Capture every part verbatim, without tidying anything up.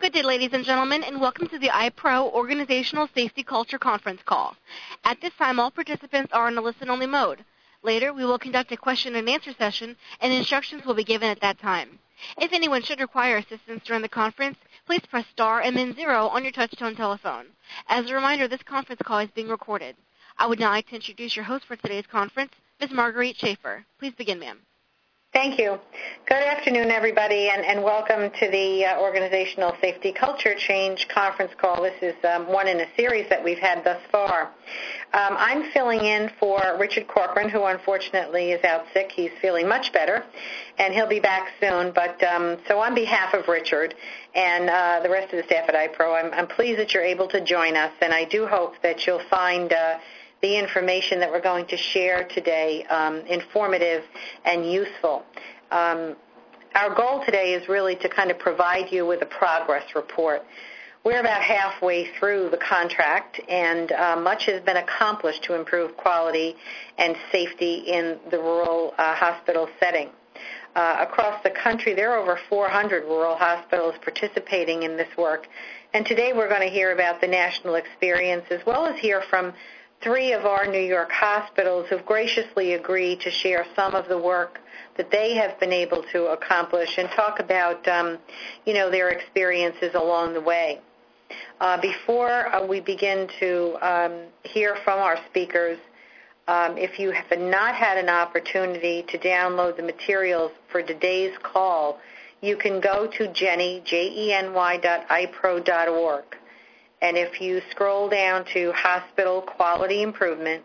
Good day, ladies and gentlemen, and welcome to the iPro Organizational Safety Culture Conference Call. At this time, all participants are in a listen-only mode. Later, we will conduct a question-and-answer session, and instructions will be given at that time. If anyone should require assistance during the conference, please press star and then zero on your touch-tone telephone. As a reminder, this conference call is being recorded. I would now like to introduce your host for today's conference, Miz Marguerite Schaefer. Please begin, ma'am. Thank you. Good afternoon, everybody, and, and welcome to the uh, Organizational Safety Culture Change conference call. This is um, one in a series that we've had thus far. Um, I'm filling in for Richard Corcoran, who unfortunately is out sick. He's feeling much better, and he'll be back soon. But um, so on behalf of Richard and uh, the rest of the staff at iPro, I'm, I'm pleased that you're able to join us, and I do hope that you'll find uh, the information that we're going to share today um, informative and useful. Um, our goal today is really to kind of provide you with a progress report. We're about halfway through the contract, and uh, much has been accomplished to improve quality and safety in the rural uh, hospital setting. Uh, across the country, there are over four hundred rural hospitals participating in this work, and today we're going to hear about the national experience as well as hear from three of our New York hospitals who've graciously agreed to share some of the work that they have been able to accomplish and talk about, um, you know, their experiences along the way. Uh, before uh, we begin to um, hear from our speakers, um, if you have not had an opportunity to download the materials for today's call, you can go to Jenny, J E N Y dot I P R O dot org. And if you scroll down to Hospital Quality Improvement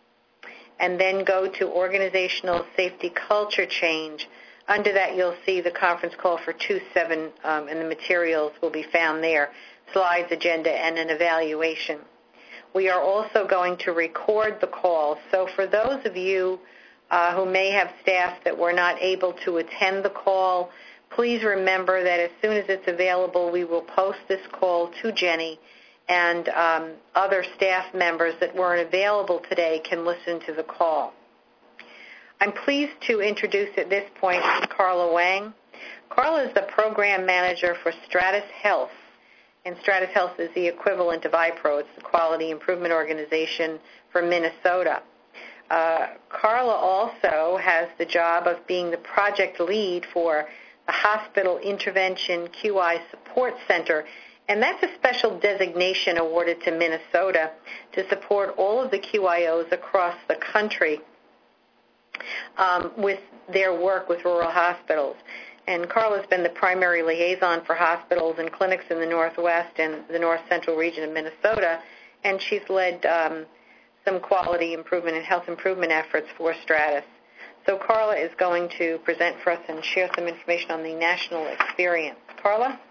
and then go to Organizational Safety Culture Change, under that you'll see the conference call for two seven, um, and the materials will be found there, slides, agenda, and an evaluation. We are also going to record the call. So for those of you uh, who may have staff that were not able to attend the call, please remember that as soon as it's available, we will post this call to Jenny, and um, other staff members that weren't available today can listen to the call. I'm pleased to introduce at this point Carla Wang. Carla is the program manager for Stratus Health, and Stratus Health is the equivalent of iPro. It's the Quality Improvement Organization for Minnesota. Uh, Carla also has the job of being the project lead for the Hospital Intervention Q I Support Center, and that's a special designation awarded to Minnesota to support all of the Q I Os across the country um, with their work with rural hospitals. And Carla's been the primary liaison for hospitals and clinics in the Northwest and the North Central region of Minnesota, and she's led um, some quality improvement and health improvement efforts for Stratus. So Carla is going to present for us and share some information on the national experience. Carla?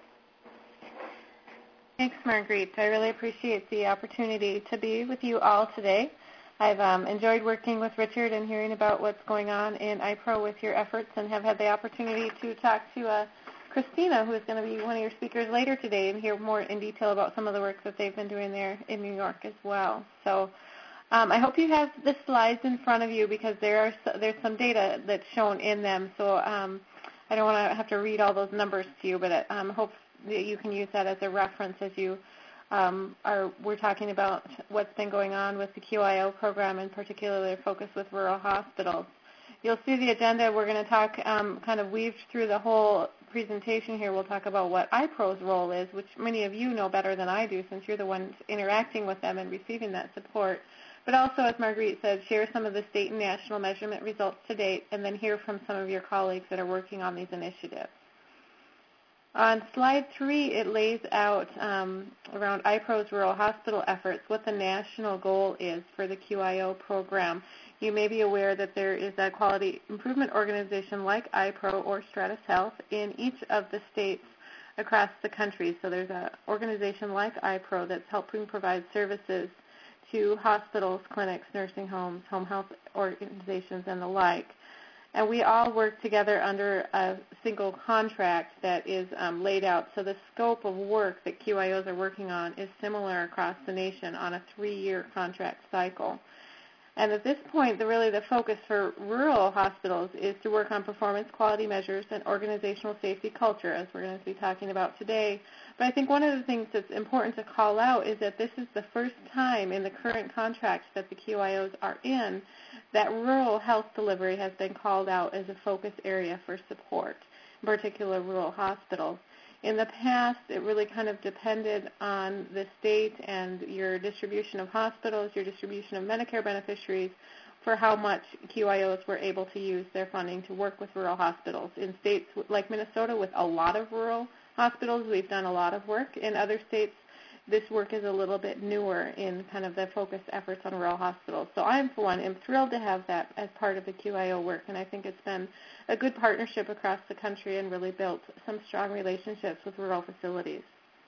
Thanks, Marguerite. I really appreciate the opportunity to be with you all today. I've um, enjoyed working with Richard and hearing about what's going on in iPro with your efforts, and have had the opportunity to talk to uh, Christina, who is going to be one of your speakers later today, and hear more in detail about some of the work that they've been doing there in New York as well. So um, I hope you have the slides in front of you, because there are there's some data that's shown in them. So um, I don't want to have to read all those numbers to you, but I um, hope that you can use that as a reference as you um, are. We're talking about what's been going on with the Q I O program, and particularly focus with rural hospitals. You'll see the agenda. We're going to talk, um, kind of weave through the whole presentation here. We'll talk about what iPro's role is, which many of you know better than I do, since you're the ones interacting with them and receiving that support. But also, as Marguerite said, share some of the state and national measurement results to date, and then hear from some of your colleagues that are working on these initiatives. On slide three, it lays out um, around iPro's rural hospital efforts what the national goal is for the Q I O program. You may be aware that there is a quality improvement organization like iPro or Stratus Health in each of the states across the country. So there's an organization like iPro that's helping provide services to hospitals, clinics, nursing homes, home health organizations, and the like. And we all work together under a single contract that is um, laid out. So the scope of work that Q I Os are working on is similar across the nation on a three-year contract cycle. And at this point, the, really the focus for rural hospitals is to work on performance quality measures and organizational safety culture, as we're going to be talking about today. But I think one of the things that's important to call out is that this is the first time in the current contracts that the Q I Os are in that rural health delivery has been called out as a focus area for support, in particular rural hospitals. In the past, it really kind of depended on the state and your distribution of hospitals, your distribution of Medicare beneficiaries for how much Q I Os were able to use their funding to work with rural hospitals. In states like Minnesota with a lot of rural hospitals, we've done a lot of work. In other states, this work is a little bit newer in kind of the focused efforts on rural hospitals. So I, for one, am thrilled to have that as part of the Q I O work, and I think it's been a good partnership across the country and really built some strong relationships with rural facilities.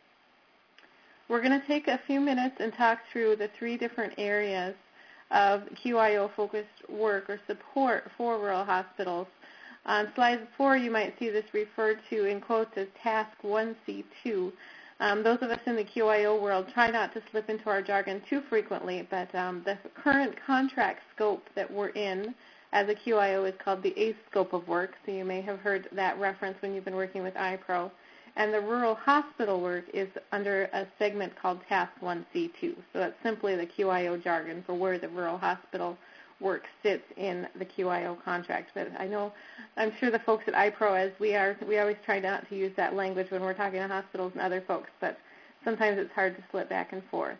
We're going to take a few minutes and talk through the three different areas of Q I O-focused work or support for rural hospitals. On slide four, you might see this referred to in quotes as Task one C two. Um, those of us in the Q I O world try not to slip into our jargon too frequently, but um, the current contract scope that we're in as a Q I O is called the A C E scope of work, so you may have heard that reference when you've been working with I P R O. And the rural hospital work is under a segment called Task one C two, so that's simply the Q I O jargon for where the rural hospital work sits in the Q I O contract. But I know, I'm sure the folks at I P R O, as we are, we always try not to use that language when we're talking to hospitals and other folks, but sometimes it's hard to slip back and forth.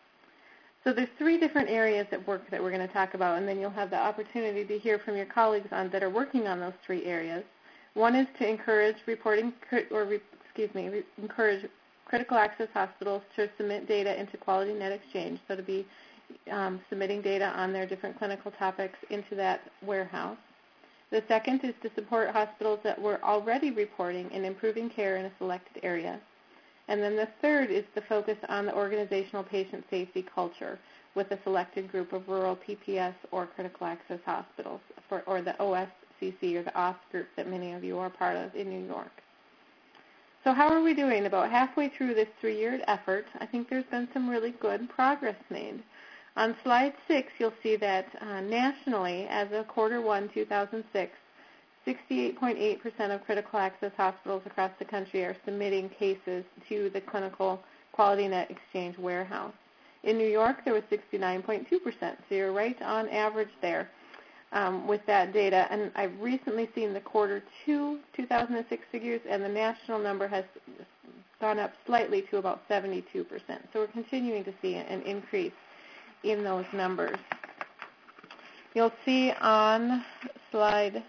So there's three different areas at work that we're going to talk about, and then you'll have the opportunity to hear from your colleagues on that are working on those three areas. One is to encourage reporting, or re, excuse me, re, encourage critical access hospitals to submit data into Quality Net Exchange, so to be um, submitting data on their different clinical topics into that warehouse. The second is to support hospitals that were already reporting and improving care in a selected area. And then the third is the focus on the organizational patient safety culture with a selected group of rural P P S or critical access hospitals, for, or the O S C C or the O S C group that many of you are part of in New York. So how are we doing? About halfway through this three-year effort, I think there's been some really good progress made. On slide six, you'll see that uh, nationally, as of quarter one, two thousand six, sixty-eight point eight percent of critical access hospitals across the country are submitting cases to the Clinical Quality Net Exchange warehouse. In New York, there was sixty-nine point two percent, so you're right on average there um, with that data. And I've recently seen the quarter two, two thousand six figures, and the national number has gone up slightly to about seventy-two percent. So we're continuing to see an increase in those numbers. You'll see on slide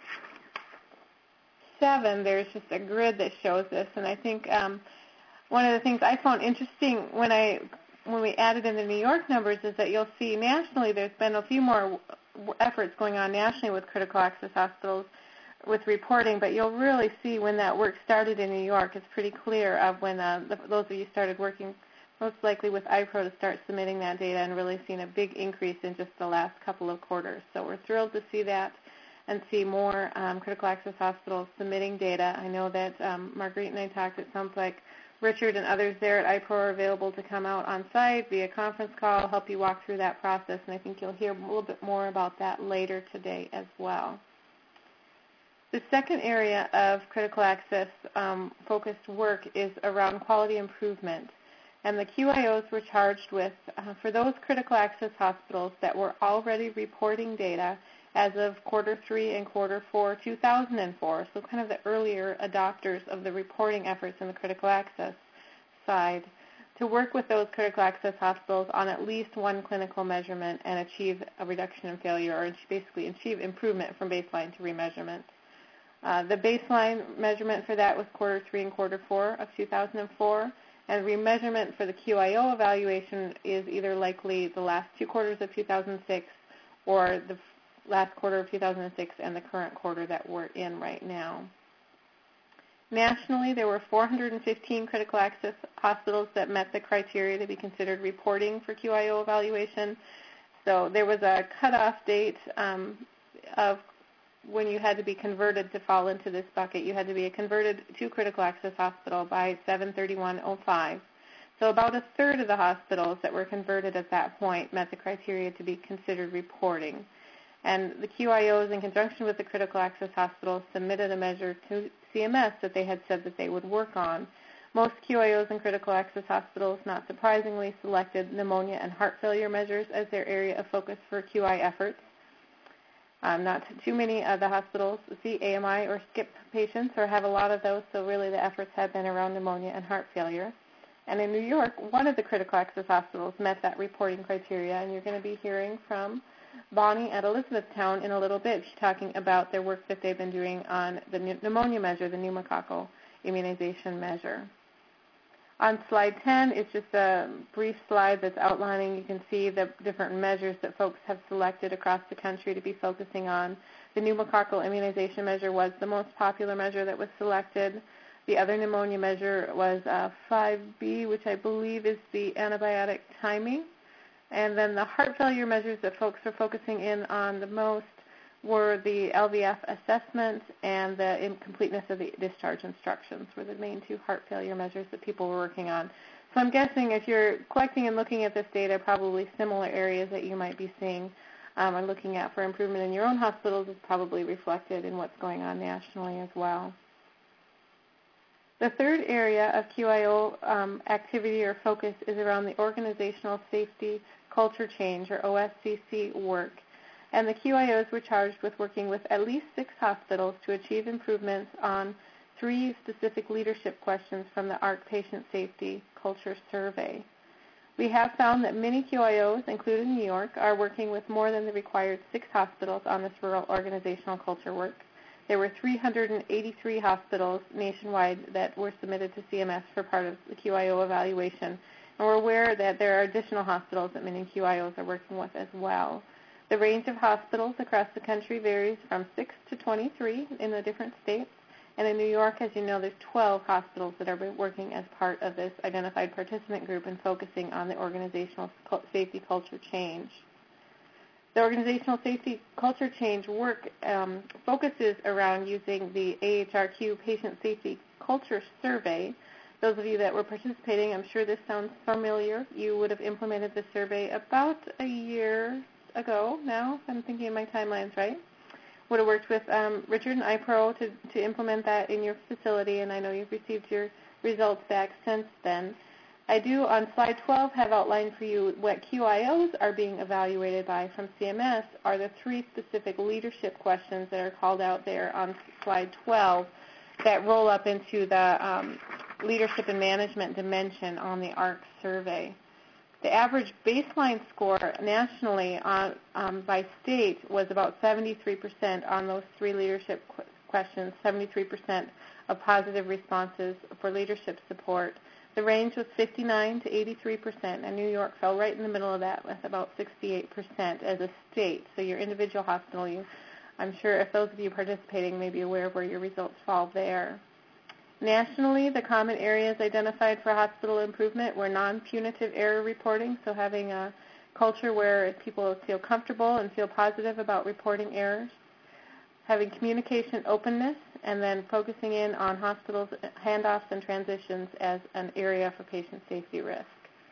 seven, there's just a grid that shows this, and I think um, one of the things I found interesting when I when we added in the New York numbers is that you'll see nationally there's been a few more efforts going on nationally with critical access hospitals with reporting, but you'll really see when that work started in New York, it's pretty clear of when uh, the, those of you started working most likely with I P R O to start submitting that data and really seeing a big increase in just the last couple of quarters. So we're thrilled to see that and see more um, critical access hospitals submitting data. I know that um, Marguerite and I talked, it sounds like Richard and others there at I P R O are available to come out on site via conference call, help you walk through that process, and I think you'll hear a little bit more about that later today as well. The second area of critical access um, focused work is around quality improvement. And the Q I Os were charged with, uh, for those critical access hospitals that were already reporting data as of quarter three and quarter four, two thousand four, so kind of the earlier adopters of the reporting efforts in the critical access side, to work with those critical access hospitals on at least one clinical measurement and achieve a reduction in failure, or basically achieve improvement from baseline to remeasurement. Uh, the baseline measurement for that was quarter three and quarter four of two thousand four. And remeasurement for the Q I O evaluation is either likely the last two quarters of two thousand six or the last quarter of two thousand six and the current quarter that we're in right now. Nationally, there were four hundred fifteen critical access hospitals that met the criteria to be considered reporting for Q I O evaluation. So there was a cutoff date um, of when you had to be converted to fall into this bucket. You had to be converted to critical access hospital by seven thirty-one oh five. So about a third of the hospitals that were converted at that point met the criteria to be considered reporting. And the Q I Os, in conjunction with the critical access hospitals, submitted a measure to C M S that they had said that they would work on. Most Q I Os and critical access hospitals, not surprisingly, selected pneumonia and heart failure measures as their area of focus for Q I efforts. Um, not too many of the hospitals see A M I or SCIP patients or have a lot of those, so really the efforts have been around pneumonia and heart failure. And in New York, one of the critical access hospitals met that reporting criteria, and you're going to be hearing from Bonnie at Elizabethtown in a little bit. She's talking about their work that they've been doing on the pneumonia measure, the pneumococcal immunization measure. On slide ten, it's just a brief slide that's outlining. You can see the different measures that folks have selected across the country to be focusing on. The pneumococcal immunization measure was the most popular measure that was selected. The other pneumonia measure was uh, five B, which I believe is the antibiotic timing. And then the heart failure measures that folks are focusing in on the most were the L V F assessment and the incompleteness of the discharge instructions were the main two heart failure measures that people were working on. So I'm guessing if you're collecting and looking at this data, probably similar areas that you might be seeing um, and looking at for improvement in your own hospitals is probably reflected in what's going on nationally as well. The third area of Q I O um, activity or focus is around the organizational safety culture change, or O S C C work. And the Q I Os were charged with working with at least six hospitals to achieve improvements on three specific leadership questions from the A R C Patient Safety Culture Survey. We have found that many Q I Os, including New York, are working with more than the required six hospitals on this rural organizational culture work. There were three hundred eighty-three hospitals nationwide that were submitted to C M S for part of the Q I O evaluation. And we're aware that there are additional hospitals that many Q I Os are working with as well. The range of hospitals across the country varies from six to twenty-three in the different states. And in New York, as you know, there's twelve hospitals that are working as part of this identified participant group and focusing on the organizational safety culture change. The organizational safety culture change work um, focuses around using the A H R Q Patient Safety Culture Survey. Those of you that were participating, I'm sure this sounds familiar. You would have implemented the survey about a year ago now, if I'm thinking of my timelines right. Would have worked with um, Richard and iPro to, to implement that in your facility, and I know you've received your results back since then. I do, on slide twelve, have outlined for you what Q I Os are being evaluated by from C M S are the three specific leadership questions that are called out there on slide twelve that roll up into the um, leadership and management dimension on the A R C survey. The average baseline score nationally on, um, by state was about seventy-three percent on those three leadership qu- questions, seventy-three percent of positive responses for leadership support. The range was fifty-nine to eighty-three percent, and New York fell right in the middle of that with about sixty-eight percent as a state. So your individual hospital, you, I'm sure if those of you participating may be aware of where your results fall there. Nationally, the common areas identified for hospital improvement were non-punitive error reporting, so having a culture where people feel comfortable and feel positive about reporting errors, having communication openness, and then focusing in on hospitals' handoffs and transitions as an area for patient safety risk.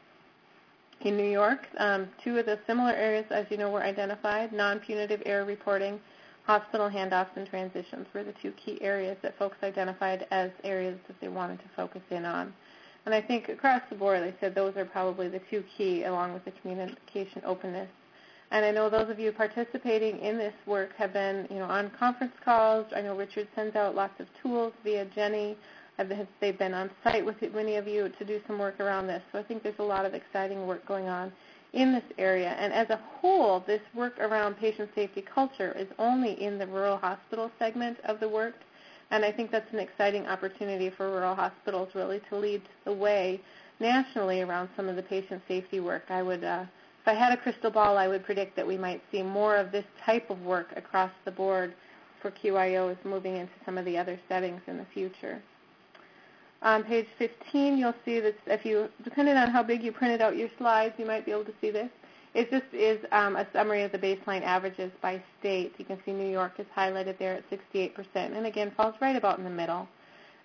In New York, um, two of the similar areas, as you know, were identified: non-punitive error reporting, hospital handoffs and transitions were the two key areas that folks identified as areas that they wanted to focus in on. And I think across the board, they said those are probably the two key, along with the communication openness. And I know those of you participating in this work have been, you know, on conference calls. I know Richard sends out lots of tools via Jenny. They've been on site with many of you to do some work around this. So I think there's a lot of exciting work going on in this area. And as a whole, this work around patient safety culture is only in the rural hospital segment of the work. And I think that's an exciting opportunity for rural hospitals really to lead the way nationally around some of the patient safety work. I would, uh, if I had a crystal ball, I would predict that we might see more of this type of work across the board for Q I Os moving into some of the other settings in the future. On page fifteen, you'll see that if you, depending on how big you printed out your slides, you might be able to see this. It just is um, a summary of the baseline averages by state. You can see New York is highlighted there at sixty-eight percent, and again, falls right about in the middle.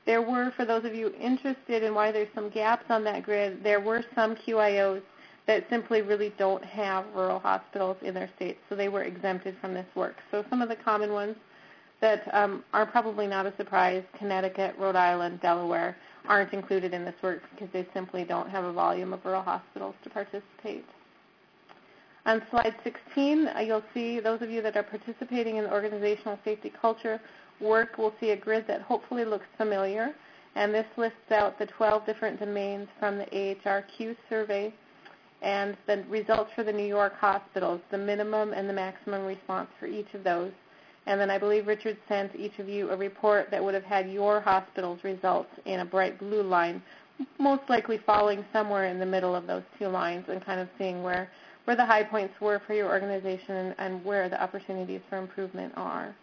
there were, for those of you interested in why there's some gaps on that grid, there were some Q I Os that simply really don't have rural hospitals in their states, so they were exempted from this work. So some of the common ones that um, are probably not a surprise, Connecticut, Rhode Island, Delaware, aren't included in this work because they simply don't have a volume of rural hospitals to participate. On slide sixteen, uh, you'll see those of you that are participating in the organizational safety culture work will see a grid that hopefully looks familiar, and this lists out the twelve different domains from the A H R Q survey and the results for the New York hospitals, the minimum and the maximum response for each of those. And then I believe Richard sent each of you a report that would have had your hospital's results in a bright blue line, most likely falling somewhere in the middle of those two lines, and kind of seeing where, where the high points were for your organization and, and where the opportunities for improvement are.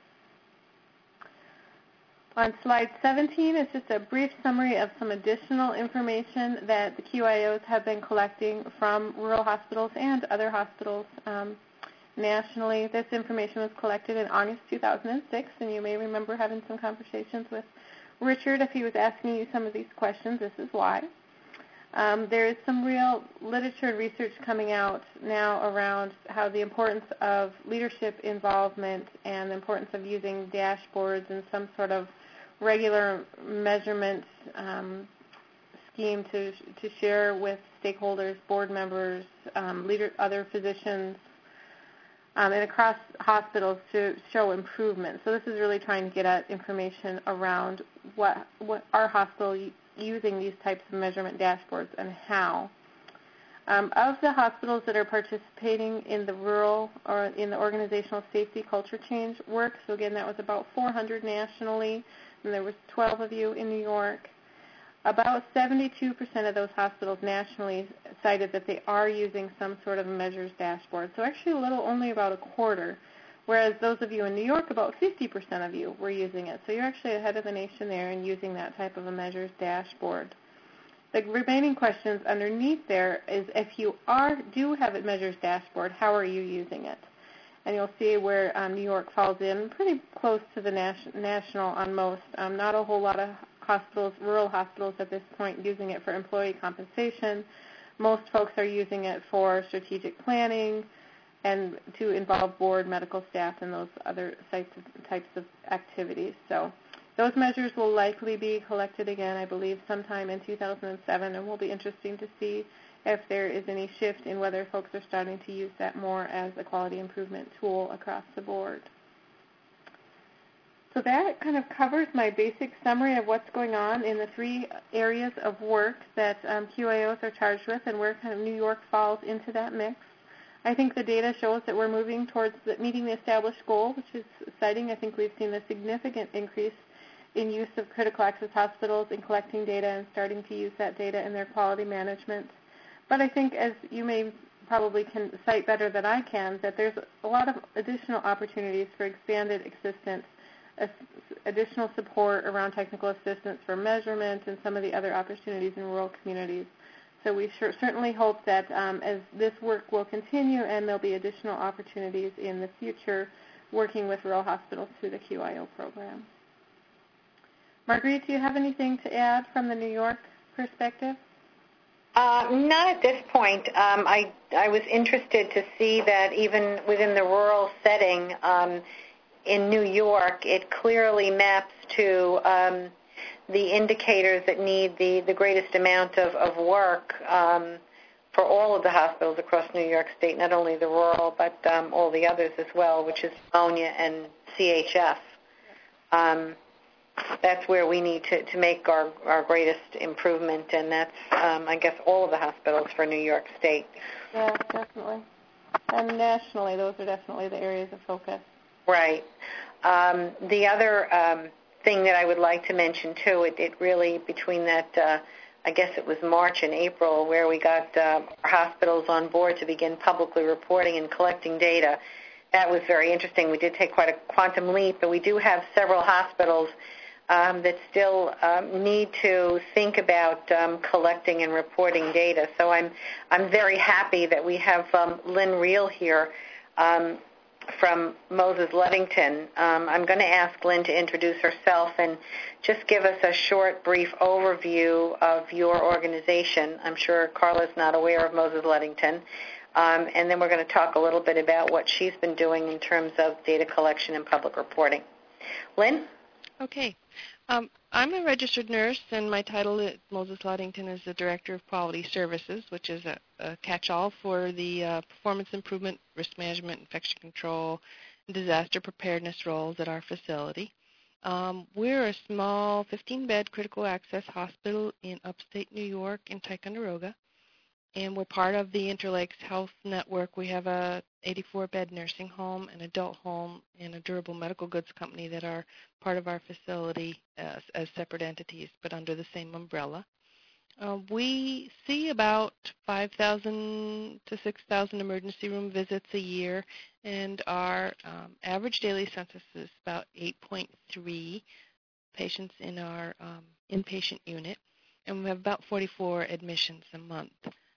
On slide seventeen is just a brief summary of some additional information that the Q I Os have been collecting from rural hospitals and other hospitals um, nationally. This information was collected in August two thousand six, and you may remember having some conversations with Richard if he was asking you some of these questions. This is why. Um, there is some real literature and research coming out now around how the importance of leadership involvement and the importance of using dashboards and some sort of regular measurement um, scheme to to share with stakeholders, board members, um, leader, other physicians, um, and across hospitals to show improvement. So this is really trying to get at information around what what our hospital using these types of measurement dashboards and how. Um, of the hospitals that are participating in the rural or in the organizational safety culture change work, so again that was about four hundred nationally, and there was twelve of you in New York. About seventy-two percent of those hospitals nationally cited that they are using some sort of measures dashboard. So actually a little, only about a quarter, whereas those of you in New York, about fifty percent of you were using it. So you're actually ahead of the nation there in using that type of a measures dashboard. The remaining questions underneath there is if you are do have a measures dashboard, how are you using it? And you'll see where um, New York falls in pretty close to the nas- national on most. Um, not a whole lot of hospitals, rural hospitals at this point, using it for employee compensation. Most folks are using it for strategic planning and to involve board, medical staff, and those other types of, types of activities. So those measures will likely be collected again, I believe, sometime in two thousand seven, and will be interesting to see if there is any shift in whether folks are starting to use that more as a quality improvement tool across the board. So that kind of covers my basic summary of what's going on in the three areas of work that um, Q I Os are charged with and where kind of New York falls into that mix. I think the data shows that we're moving towards the, meeting the established goal, which is exciting. I think we've seen a significant increase in use of critical access hospitals in collecting data and starting to use that data in their quality management. But I think, as you may probably can cite better than I can, that there's a lot of additional opportunities for expanded assistance, additional support around technical assistance for measurement and some of the other opportunities in rural communities. So we sure, certainly hope that um, as this work will continue and there'll be additional opportunities in the future working with rural hospitals through the Q I O program. Marguerite, do you have anything to add from the New York perspective? Uh, not at this point. Um, I, I was interested to see that even within the rural setting um, in New York, it clearly maps to um, the indicators that need the, the greatest amount of, of work um, for all of the hospitals across New York State, not only the rural, but um, all the others as well, which is pneumonia and C H F. Um, that's where we need to, to make our, our greatest improvement, and that's, um, I guess, all of the hospitals for New York State. Yeah, definitely. And nationally, those are definitely the areas of focus. Right. Um, the other um, thing that I would like to mention, too, it, it really, between that, uh, I guess it was March and April, where we got uh, our hospitals on board to begin publicly reporting and collecting data. That was very interesting. We did take quite a quantum leap, but we do have several hospitals Um, that still um, need to think about um, collecting and reporting data. So I'm I'm very happy that we have um, Lynn Reel here, um, from Moses Ludington. Um, I'm going to ask Lynn to introduce herself and just give us a short, brief overview of your organization. I'm sure Carla's not aware of Moses Ludington. Um, and then we're going to talk a little bit about what she's been doing in terms of data collection and public reporting. Lynn? Okay. Um, I'm a registered nurse, and my title at Moses Ludington is the Director of Quality Services, which is a, a catch-all for the uh, performance improvement, risk management, infection control, and disaster preparedness roles at our facility. Um, we're a small fifteen-bed critical access hospital in upstate New York in Ticonderoga, and we're part of the Interlakes Health Network. We have a eighty-four bed nursing home, an adult home, and a durable medical goods company that are part of our facility as, as separate entities, but under the same umbrella. Uh, we see about five thousand to six thousand emergency room visits a year, and our um, average daily census is about eight point three patients in our um, inpatient unit, and we have about forty-four admissions a month.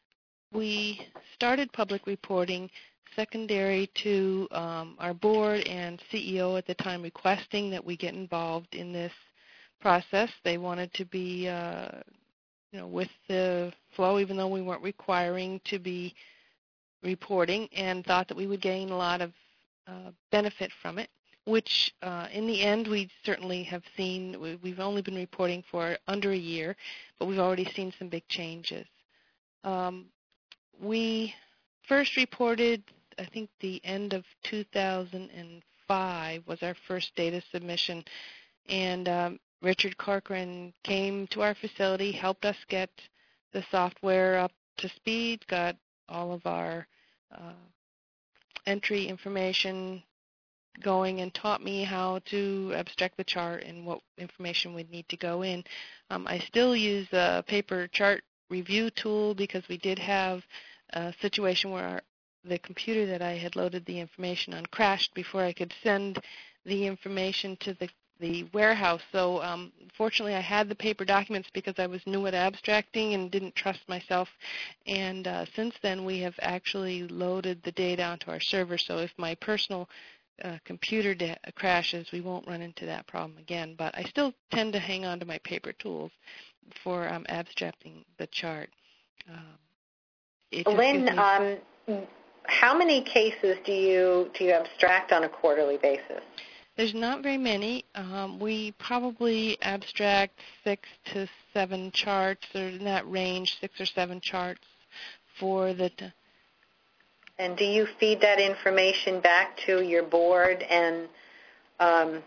We started public reporting secondary to um, our board and C E O at the time requesting that we get involved in this process. They wanted to be, uh, you know, with the flow, even though we weren't requiring to be reporting, and thought that we would gain a lot of uh, benefit from it, which uh, in the end we certainly have seen. We've only been reporting for under a year, but we've already seen some big changes. Um, we first reported, I think the end of two thousand five was our first data submission, and um, Richard Corcoran came to our facility, helped us get the software up to speed, got all of our uh, entry information going, and taught me how to abstract the chart and what information would need to go in. Um, I still use a paper chart review tool because we did have a situation where our, the computer that I had loaded the information on crashed before I could send the information to the, the warehouse. So um, fortunately I had the paper documents because I was new at abstracting and didn't trust myself. And uh, since then we have actually loaded the data onto our server, so if my personal uh, computer da- crashes, we won't run into that problem again. But I still tend to hang on to my paper tools for um, abstracting the chart. Um, Lynn, me... um, how many cases do you do you abstract on a quarterly basis? There's not very many. Um, we probably abstract six to seven charts, or in that range, six or seven charts for the. T- and do you feed that information back to your board and um,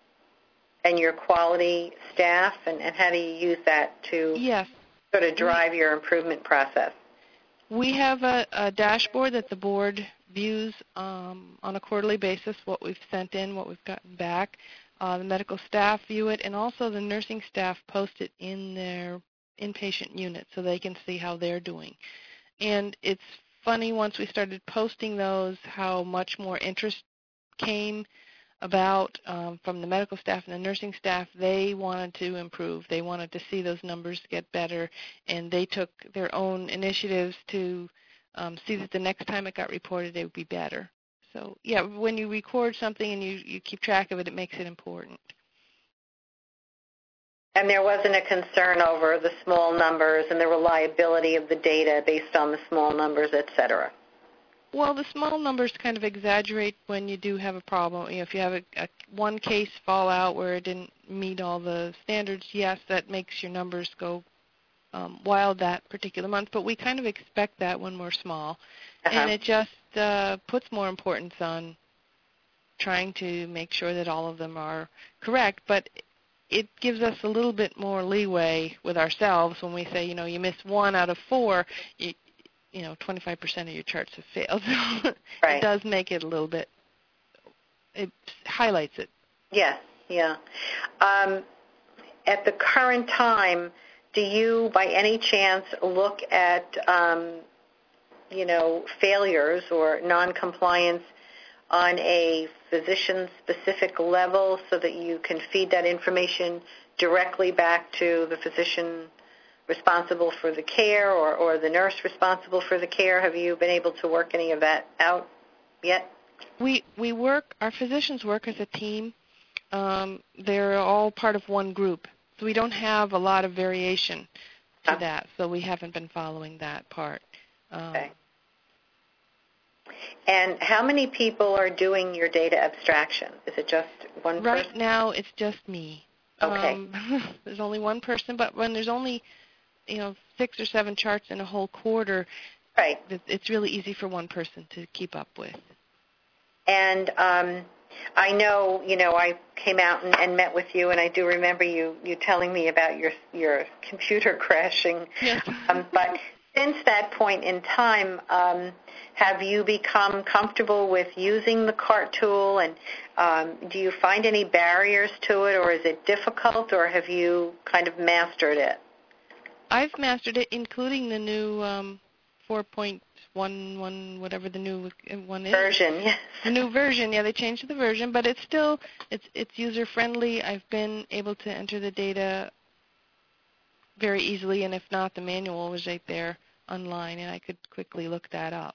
and your quality staff, and, and how do you use that to yes. sort of drive your improvement process? We have a, a dashboard that the board views um, on a quarterly basis, what we've sent in, what we've gotten back. Uh, the medical staff view it, and also the nursing staff post it in their inpatient unit so they can see how they're doing. And it's funny, once we started posting those, how much more interest came about um, from the medical staff and the nursing staff. They wanted to improve. They wanted to see those numbers get better, and they took their own initiatives to um, see that the next time it got reported, it would be better. So, yeah, when you record something and you, you keep track of it, it makes it important. And there wasn't a concern over the small numbers and the reliability of the data based on the small numbers, et cetera? Well, the small numbers kind of exaggerate when you do have a problem. You know, if you have a, a one case fall out where it didn't meet all the standards, yes, that makes your numbers go um, wild that particular month. But we kind of expect that when we're small. Uh-huh. And it just uh, puts more importance on trying to make sure that all of them are correct. But it gives us a little bit more leeway with ourselves when we say, you know, you miss one out of four, you, you know, twenty-five percent of your charts have failed. Right. It does make it a little bit, it highlights it. Yes, yeah. Um, at the current time, do you, by any chance, look at, um, you know, failures or noncompliance on a physician-specific level so that you can feed that information directly back to the physician responsible for the care or, or the nurse responsible for the care? Have you been able to work any of that out yet? We we work. Our physicians work as a team. Um, they're all part of one group, so we don't have a lot of variation to Oh. that. So we haven't been following that part. Um, Okay. And how many people are doing your data abstraction? Is it just one right person? now, it's just me. Okay. Um, there's only one person, but when there's only you know six or seven charts in a whole quarter, Right. it- it's really easy for one person to keep up with. And um, I know, you know, I came out and, and met with you, and I do remember you, you telling me about your your computer crashing. Yes. Um, but since that point in time, um, have you become comfortable with using the CART tool, and um, do you find any barriers to it, or is it difficult, or have you kind of mastered it? I've mastered it, including the new um, four point one one, whatever the new one is. Version, yes. The new version, yeah, they changed the version, but it's still it's it's user friendly. I've been able to enter the data very easily, and if not, the manual was right there online, and I could quickly look that up.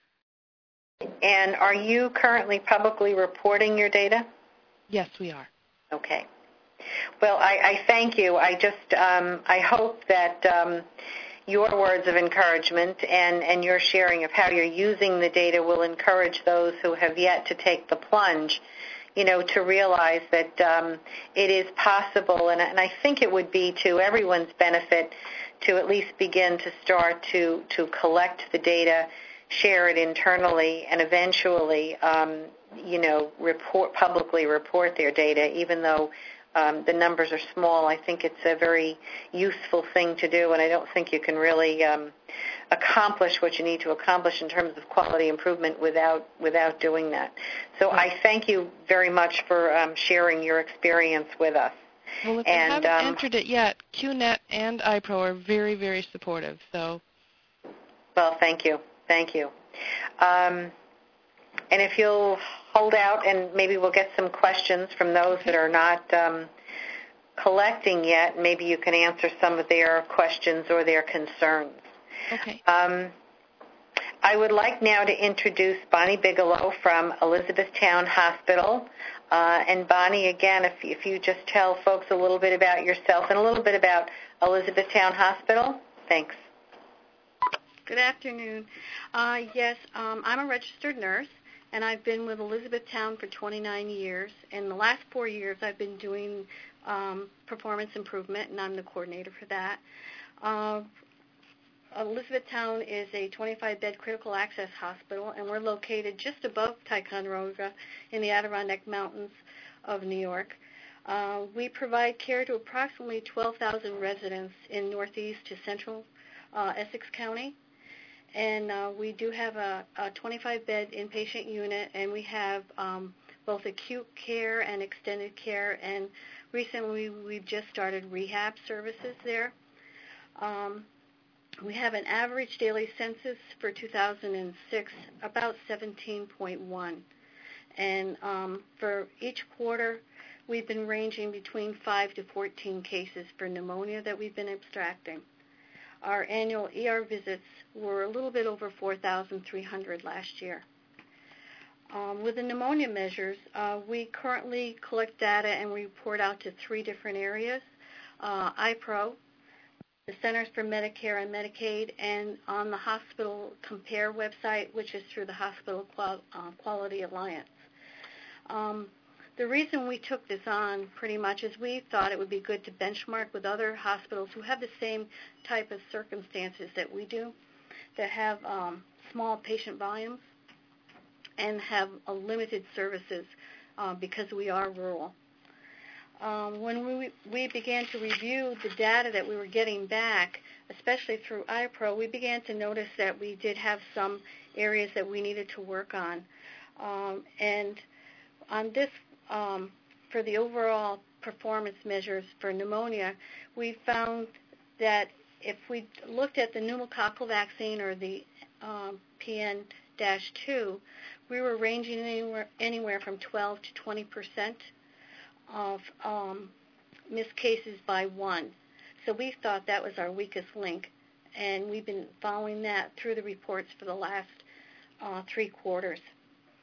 And are you currently publicly reporting your data? Yes, we are. Okay. Well, I, I thank you. I just um, I hope that um, your words of encouragement and, and your sharing of how you're using the data will encourage those who have yet to take the plunge, you know, to realize that um, it is possible, and, and I think it would be to everyone's benefit to at least begin to start to, to collect the data, share it internally, and eventually, um, you know, report publicly report their data, even though Um, the numbers are small. I think it's a very useful thing to do, and I don't think you can really um, accomplish what you need to accomplish in terms of quality improvement without without doing that. So I thank you very much for um, sharing your experience with us. Well, if and, you haven't um, entered it yet, Q net and iPro are very, very supportive. So, well, thank you, thank you. Um, and if you'll hold out, and maybe we'll get some questions from those that are not um, collecting yet. Maybe you can answer some of their questions or their concerns. okay. Um, I would like now to introduce Bonnie Bigelow from Elizabethtown Hospital. Uh, and Bonnie, again, if, if you just tell folks a little bit about yourself and a little bit about Elizabethtown Hospital. Thanks. Good afternoon. Uh, yes, um, I'm a registered nurse, and I've been with Elizabethtown for twenty-nine years. In the last four years, I've been doing um, performance improvement, and I'm the coordinator for that. Uh, Elizabethtown is a twenty-five bed critical access hospital, and we're located just above Ticonderoga in the Adirondack Mountains of New York. Uh, we provide care to approximately twelve thousand residents in northeast to central uh, Essex County. And uh, we do have a, a twenty-five bed inpatient unit, and we have um, both acute care and extended care. And recently, we've just started rehab services there. Um, we have an average daily census for two thousand six, about seventeen point one. And um, for each quarter, we've been ranging between five to fourteen cases for pneumonia that we've been abstracting. Our annual E R visits were a little bit over four thousand three hundred last year. Um, with the pneumonia measures, uh, we currently collect data and we report out to three different areas, uh, iPro, the Centers for Medicare and Medicaid, and on the Hospital Compare website, which is through the Hospital Qual- uh, Quality Alliance. Um, The reason we took this on pretty much is we thought it would be good to benchmark with other hospitals who have the same type of circumstances that we do, that have um, small patient volumes and have a limited services uh, because we are rural. Um, when we, we began to review the data that we were getting back, especially through iPro, we began to notice that we did have some areas that we needed to work on. Um, and on this Um, for the overall performance measures for pneumonia, we found that if we looked at the pneumococcal vaccine or the um, P N two, we were ranging anywhere, anywhere from twelve to twenty percent of um, missed cases by one. So we thought that was our weakest link, and we've been following that through the reports for the last uh, three quarters.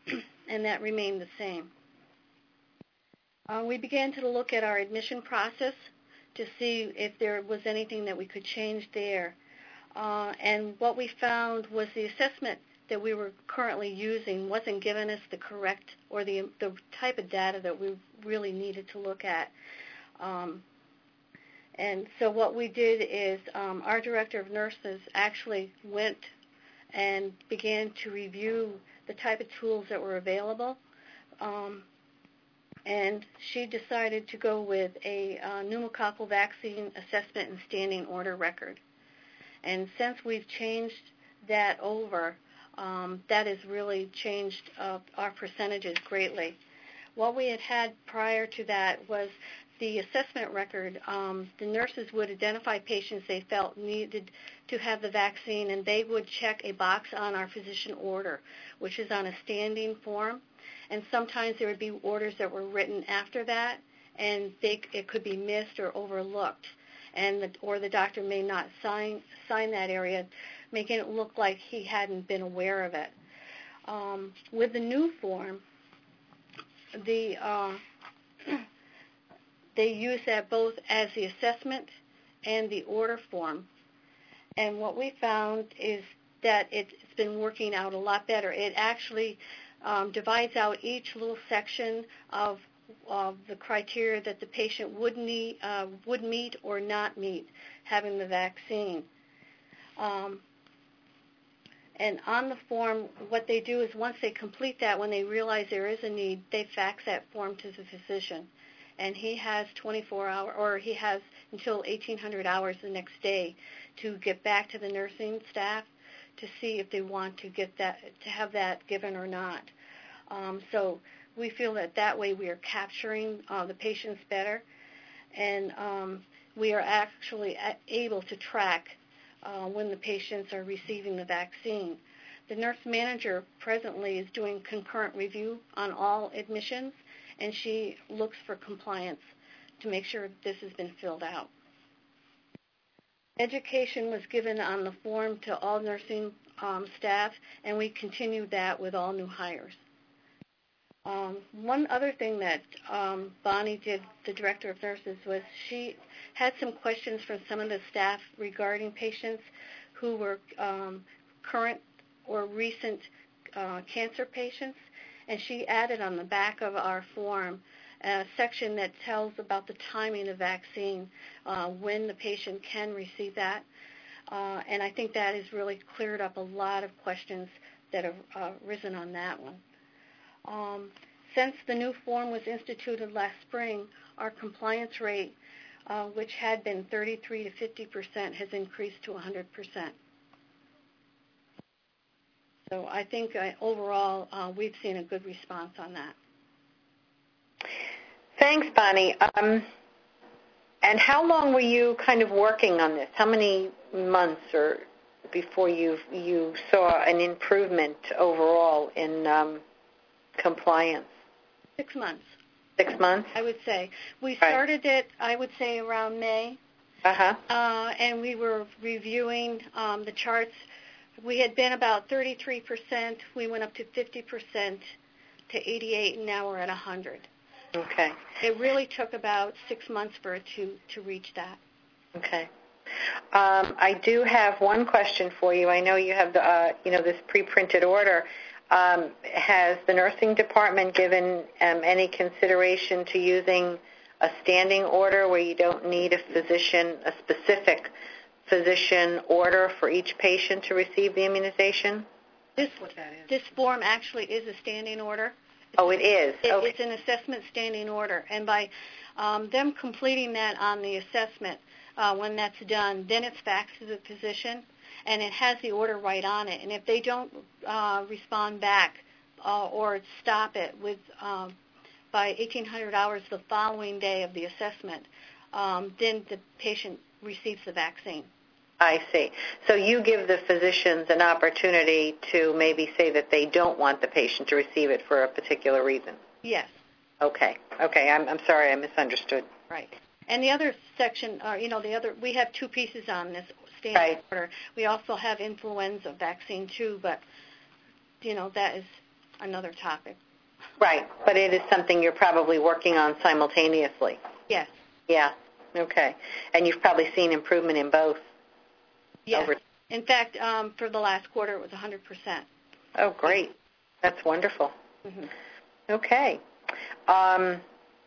and that remained the same. Uh, we began to look at our admission process to see if there was anything that we could change there. Uh, and what we found was the assessment that we were currently using wasn't giving us the correct or the, the type of data that we really needed to look at. Um, and so what we did is um, our director of nurses actually went and began to review the type of tools that were available. Um, and she decided to go with a uh, pneumococcal vaccine assessment and standing order record. And since we've changed that over, um, that has really changed uh, our percentages greatly. What we had had prior to that was the assessment record. Um, the nurses would identify patients they felt needed to have the vaccine, and they would check a box on our physician order, which is on a standing form. And sometimes there would be orders that were written after that, and they, it could be missed or overlooked, and the, or the doctor may not sign sign that area, making it look like he hadn't been aware of it. Um, with the new form, the uh, they use that both as the assessment and the order form. And what we found is that it's been working out a lot better. It actually um, divides out each little section of, of the criteria that the patient would, need, uh, would meet or not meet having the vaccine. Um, and on the form, what they do is once they complete that, when they realize there is a need, they fax that form to the physician. And he has twenty-four hours, or he has until eighteen hundred hours the next day to get back to the nursing staff to see if they want to get that, to have that given or not. Um, so we feel that that way we are capturing uh, the patients better, and um, we are actually able to track uh, when the patients are receiving the vaccine. The nurse manager presently is doing concurrent review on all admissions, and she looks for compliance to make sure this has been filled out. Education was given on the form to all nursing um, staff, and we continued that with all new hires. Um, one other thing that um, Bonnie did, the director of nurses, was she had some questions from some of the staff regarding patients who were um, current or recent uh, cancer patients, and she added on the back of our form a section that tells about the timing of vaccine, uh, when the patient can receive that. Uh, and I think that has really cleared up a lot of questions that have uh, risen on that one. Um, since the new form was instituted last spring, our compliance rate, uh, which had been thirty-three to fifty percent, has increased to one hundred percent. So I think uh, overall uh, we've seen a good response on that. Thanks, Bonnie. Um, and how long were you kind of working on this? How many months or before you you saw an improvement overall in um, compliance? Six months. Six months? I would say. We Right. started it, I would say, around May. Uh-huh. Uh, and we were reviewing um, the charts. We had been about thirty-three percent. We went up to fifty percent to eighty-eight, and now we're at one hundred. Okay. It really took about six months for it to, to reach that. Okay. Um, I do have one question for you. I know you have the, uh, you know, this pre-printed order. Um, has the nursing department given um, any consideration to using a standing order where you don't need a physician, a specific physician order for each patient to receive the immunization? This, this form actually is a standing order. Oh, it is? It, okay. It's an assessment standing order. And by um, them completing that on the assessment, uh, when that's done, then it's faxed to the physician, and it has the order right on it. And if they don't uh, respond back uh, or stop it with um, by eighteen hundred hours the following day of the assessment, um, then the patient receives the vaccine. I see. So you give the physicians an opportunity to maybe say that they don't want the patient to receive it for a particular reason. Yes. Okay. Okay. I'm, I'm sorry. I misunderstood. Right. And the other section, uh, you know, the other, we have two pieces on this standing right. order. We also have influenza vaccine too, but, you know, that is another topic. Right, but it is something you're probably working on simultaneously. Yes. Yeah, okay. And you've probably seen improvement in both. Yes. Over... In fact, um, for the last quarter, it was one hundred percent. Oh, great. That's wonderful. Mm-hmm. Okay. Um,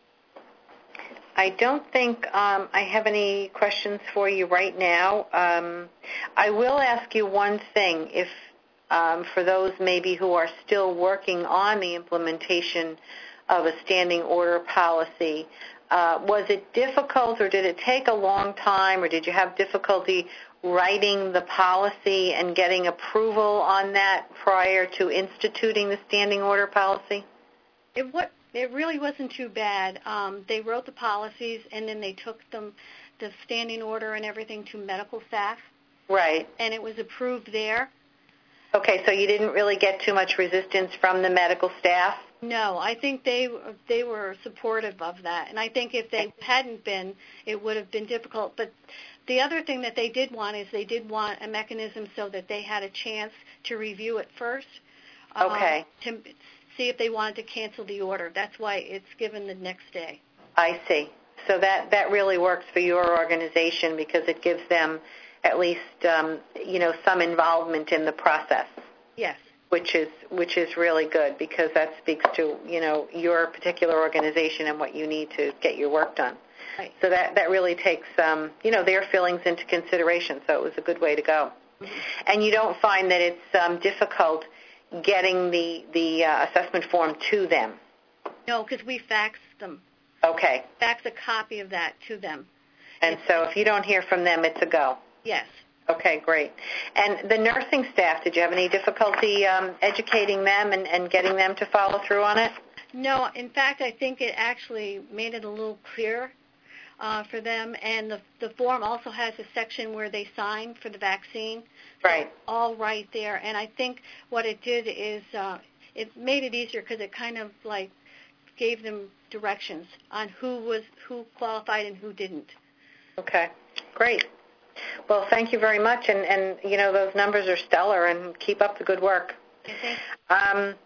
I don't think um, I have any questions for you right now. Um, I will ask you one thing. If um, for those maybe who are still working on the implementation of a standing order policy, uh, was it difficult, or did it take a long time, or did you have difficulty writing the policy and getting approval on that prior to instituting the standing order policy? It what it really wasn't too bad. Um, they wrote the policies, and then they took them, the standing order and everything, to medical staff. Right. And it was approved there. Okay, so you didn't really get too much resistance from the medical staff? No, I think they they were supportive of that, and I think if they hadn't been, it would have been difficult. But the other thing that they did want is they did want a mechanism so that they had a chance to review it first. Okay. Um, to see if they wanted to cancel the order. That's why it's given the next day. I see. So that, that really works for your organization because it gives them at least, um, you know, some involvement in the process. Yes. Which is which is really good because that speaks to, you know, your particular organization and what you need to get your work done. Right. So that, that really takes, um, you know, their feelings into consideration. So it was a good way to go. Mm-hmm. And you don't find that it's um, difficult getting the, the uh, assessment form to them? No, because we fax them. Okay. Fax a copy of that to them. And so if you don't hear from them, it's a go? Yes. Okay, great. And the nursing staff, did you have any difficulty um, educating them and, and getting them to follow through on it? No. In fact, I think it actually made it a little clearer uh, for them. And the, the form also has a section where they sign for the vaccine. So right. All right there. And I think what it did is uh, it made it easier because it kind of like gave them directions on who was who qualified and who didn't. Okay, great. Well, thank you very much, and, and you know, those numbers are stellar, and keep up the good work. Okay. Um,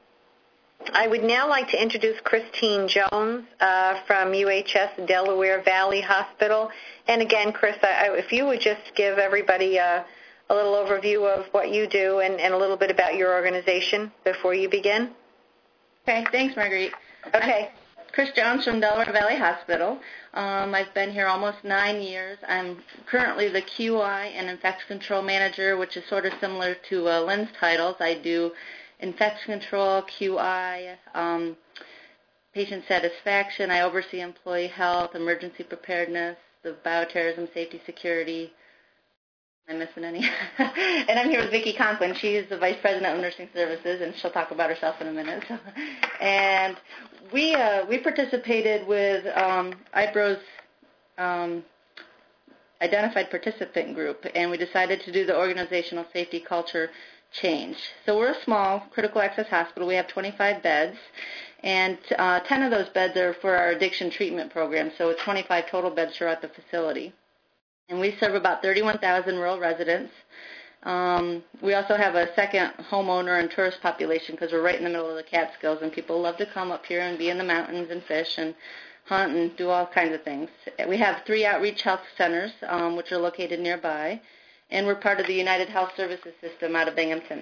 I would now like to introduce Christine Jones uh, from U H S Delaware Valley Hospital. And again, Chris, I, if you would just give everybody a, a little overview of what you do and, and a little bit about your organization before you begin. Okay, thanks, Marguerite. Okay. I'm Chris Jones from Delaware Valley Hospital. Um, I've been here almost nine years. I'm currently the Q I and Infection Control Manager, which is sort of similar to uh, Lynn's titles. I do infection control, Q I, um, patient satisfaction. I oversee employee health, emergency preparedness, the bioterrorism, safety, security. Am I missing any? And I'm here with Vicki Conklin. She's the Vice President of Nursing Services, and she'll talk about herself in a minute. And we uh, we participated with um, I P R O's um, Identified Participant Group, and we decided to do the organizational safety culture change. So we're a small critical access hospital. We have twenty-five beds, and uh, ten of those beds are for our addiction treatment program, so it's twenty-five total beds throughout the facility. And we serve about thirty-one thousand rural residents. Um, we also have a second homeowner and tourist population because we're right in the middle of the Catskills, and people love to come up here and be in the mountains and fish and hunt and do all kinds of things. We have three outreach health centers, um, which are located nearby, and we're part of the United Health Services system out of Binghamton.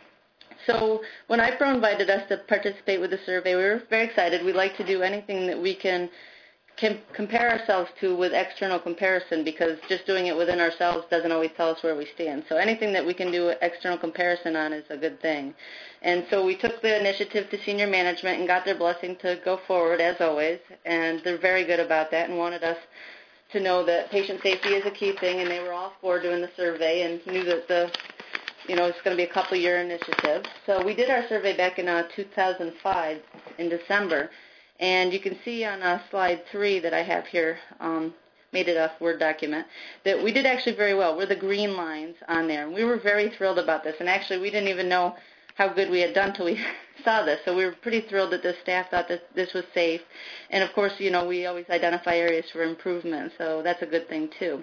So when I P R O invited us to participate with the survey, we were very excited. We like to do anything that we can can compare ourselves to with external comparison, because just doing it within ourselves doesn't always tell us where we stand. So anything that we can do external comparison on is a good thing. And so we took the initiative to senior management and got their blessing to go forward, as always, and they're very good about that and wanted us to know that patient safety is a key thing, and they were all for doing the survey and knew that the, you know, it's going to be a couple-year initiative. So we did our survey back in uh, two thousand five in December. And you can see on uh, slide three that I have here, um, made it a Word document, that we did actually very well. We're the green lines on there. And we were very thrilled about this. And actually, we didn't even know how good we had done until we saw this. So we were pretty thrilled that the staff thought that this was safe. And, of course, you know, we always identify areas for improvement. So that's a good thing, too.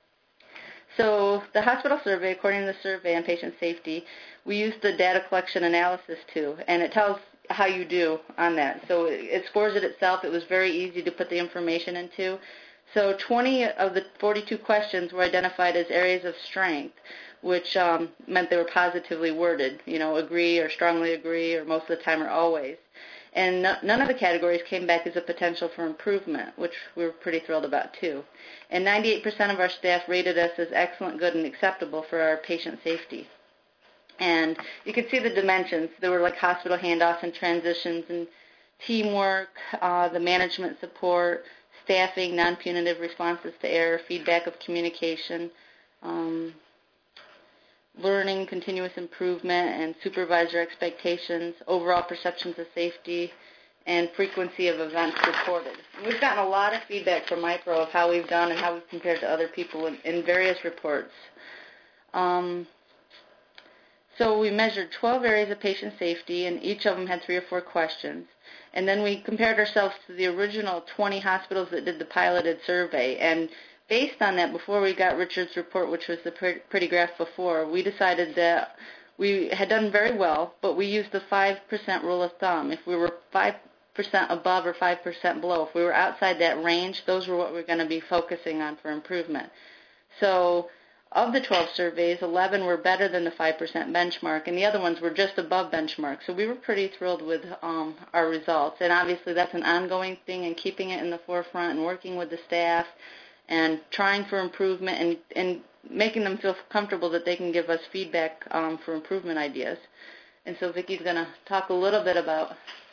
So the hospital survey, according to the survey on patient safety, we used the data collection analysis, too. And it tells how you do on that. So it, it scores it itself. It was very easy to put the information into. So twenty of the forty-two questions were identified as areas of strength, which um, meant they were positively worded, you know, agree or strongly agree or most of the time or always. And no, none of the categories came back as a potential for improvement, which we were pretty thrilled about too. And ninety-eight percent of our staff rated us as excellent, good, and acceptable for our patient safety. And you could see the dimensions. There were like hospital handoffs and transitions and teamwork, uh, the management support, staffing, non-punitive responses to error, feedback of communication, um, learning, continuous improvement, and supervisor expectations, overall perceptions of safety, and frequency of events reported. And we've gotten a lot of feedback from iPro of how we've done and how we've compared to other people in, in various reports. Um, so we measured twelve areas of patient safety, and each of them had three or four questions. And then we compared ourselves to the original twenty hospitals that did the piloted survey. And based on that, before we got Richard's report, which was the pretty graph before, we decided that we had done very well, but we used the five percent rule of thumb. If we were five percent above or five percent below, if we were outside that range, those were what we were going to be focusing on for improvement. So of the twelve surveys, eleven were better than the five percent benchmark, and the other ones were just above benchmark. So we were pretty thrilled with um, our results. And obviously that's an ongoing thing, and keeping it in the forefront and working with the staff and trying for improvement and, and making them feel comfortable that they can give us feedback um, for improvement ideas. And so Vicki's going to talk a little bit about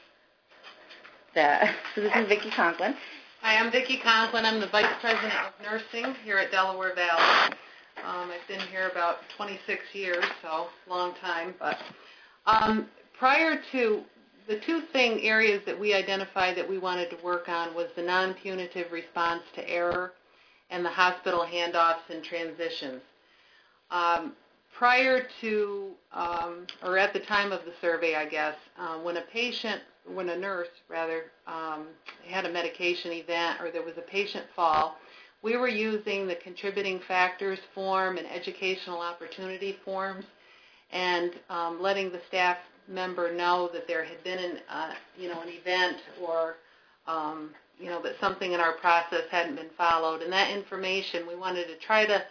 that. So this is Vicki Conklin. Hi, I'm Vicki Conklin. I'm the Vice President of Nursing here at Delaware Valley. Um, I've been here about twenty-six years, so long time. But um, prior to the two thing areas that we identified that we wanted to work on was the non-punitive response to error and the hospital handoffs and transitions. Um, prior to, um, or at the time of the survey, I guess, uh, when a patient, when a nurse, rather, um, had a medication event or there was a patient fall, we were using the contributing factors form and educational opportunity forms and um, letting the staff member know that there had been an, uh, you know, an event or um, you know, that something in our process hadn't been followed. And that information, we wanted to try to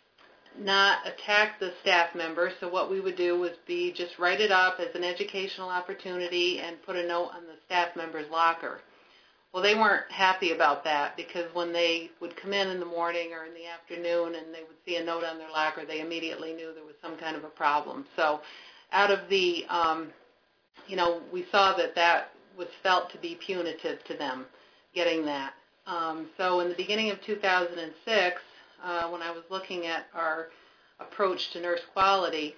not attack the staff member. So what we would do was be just write it up as an educational opportunity and put a note on the staff member's locker. Well, they weren't happy about that because when they would come in in the morning or in the afternoon and they would see a note on their locker, they immediately knew there was some kind of a problem. So out of the, um, you know, we saw that that was felt to be punitive to them, getting that. Um, so in the beginning of two thousand six, uh, when I was looking at our approach to nurse quality,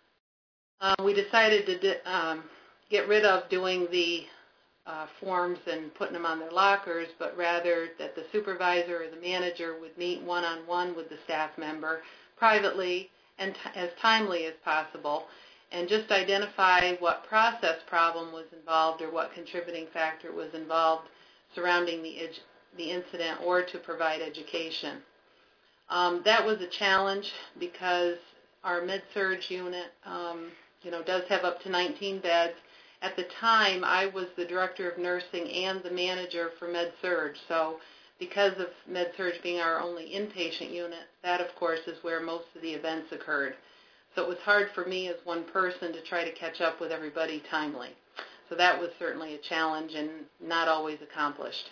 uh, we decided to di- um, get rid of doing the uh, forms and putting them on their lockers, but rather that the supervisor or the manager would meet one-on-one with the staff member privately and t- as timely as possible and just identify what process problem was involved or what contributing factor was involved surrounding the, ed- the incident or to provide education. Um, that was a challenge because our med-surg unit, um, you know, does have up to nineteen beds. At the time, I was the director of nursing and the manager for med-surg. So because of med-surg being our only inpatient unit, that, of course, is where most of the events occurred. So it was hard for me as one person to try to catch up with everybody timely. So that was certainly a challenge and not always accomplished.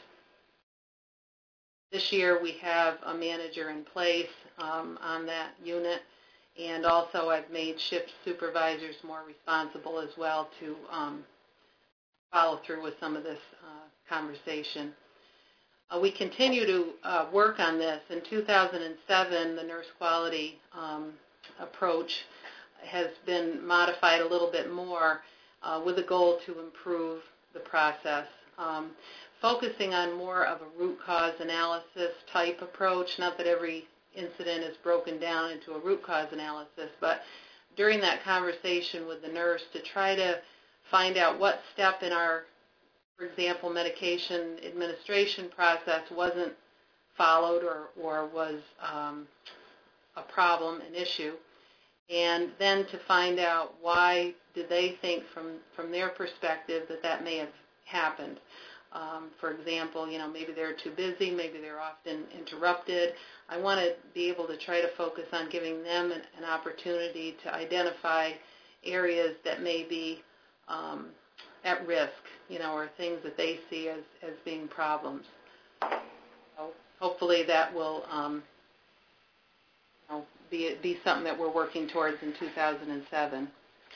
This year we have a manager in place um, on that unit, and also I've made shift supervisors more responsible as well to um, follow through with some of this uh, conversation. Uh, we continue to uh, work on this. In two thousand seven, the nurse quality um, approach has been modified a little bit more uh, with a goal to improve the process, um, focusing on more of a root cause analysis type approach. Not that every incident is broken down into a root cause analysis, but during that conversation with the nurse to try to find out what step in our, for example, medication administration process wasn't followed or, or was um, a problem, an issue, and then to find out why did they think from, from their perspective that that may have happened. Um, for example, you know, maybe they're too busy, maybe they're often interrupted. I want to be able to try to focus on giving them an, an opportunity to identify areas that may be um, at risk, you know, or things that they see as, as being problems. So hopefully that will um, you know, be, be something that we're working towards in two thousand seven.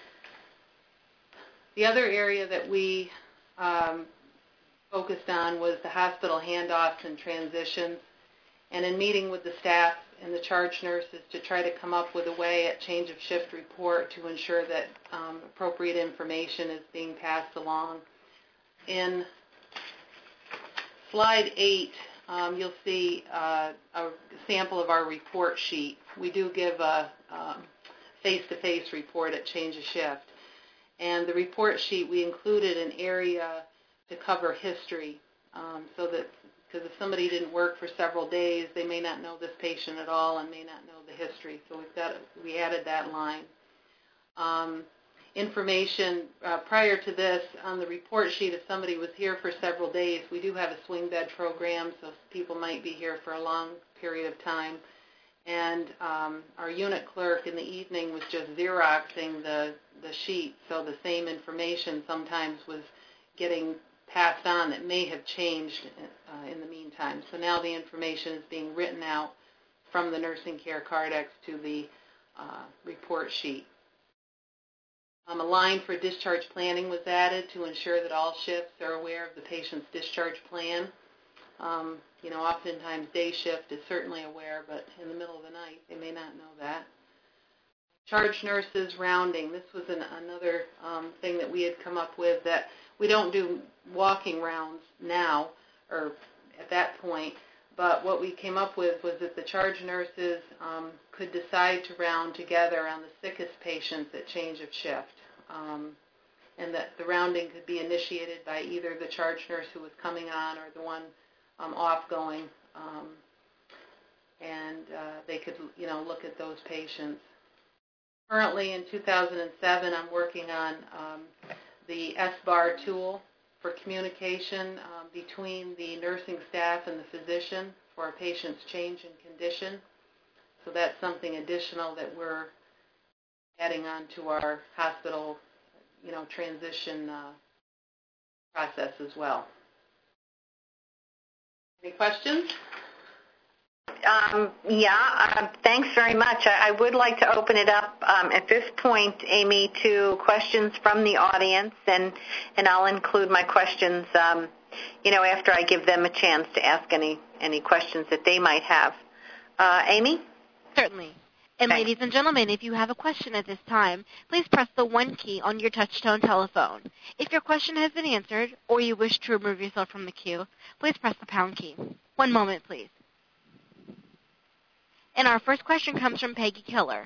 The other area that we um, focused on was the hospital handoffs and transitions, and in meeting with the staff and the charge nurses to try to come up with a way at change of shift report to ensure that um, appropriate information is being passed along. In slide eight, um, you'll see uh, a sample of our report sheet. We do give a um, face-to-face report at change of shift. And the report sheet, we included an area to cover history, um, so that, because if somebody didn't work for several days, they may not know this patient at all and may not know the history. So we've got, we added that line. Um, information uh, prior to this on the report sheet, if somebody was here for several days, we do have a swing bed program, so people might be here for a long period of time. And um, our unit clerk in the evening was just Xeroxing the, the sheet, so the same information sometimes was getting passed on that may have changed uh, in the meantime. So now the information is being written out from the nursing care cardex to the uh, report sheet. Um, a line for discharge planning was added to ensure that all shifts are aware of the patient's discharge plan. Um, you know, oftentimes day shift is certainly aware, but in the middle of the night they may not know that. Charge nurses rounding. This was an, another um, thing that we had come up with, that we don't do walking rounds now or at that point, but what we came up with was that the charge nurses um, could decide to round together on the sickest patients at change of shift, um, and that the rounding could be initiated by either the charge nurse who was coming on or the one um, off going, um, and uh, they could, you know, look at those patients. Currently in two thousand seven, I'm working on um, the S B A R tool for communication um, between the nursing staff and the physician for a patient's change in condition. So that's something additional that we're adding on to our hospital, you know, transition uh, process as well. Any questions? Um, yeah, uh, thanks very much. I, I would like to open it up um, at this point, Amy, to questions from the audience, and, and I'll include my questions, um, you know, after I give them a chance to ask any, any questions that they might have. Uh, Amy? Certainly. And Okay. ladies and gentlemen, if you have a question at this time, please press the one key on your touch-tone telephone. If your question has been answered or you wish to remove yourself from the queue, please press the pound key. One moment, please. And our first question comes from Peggy Killer.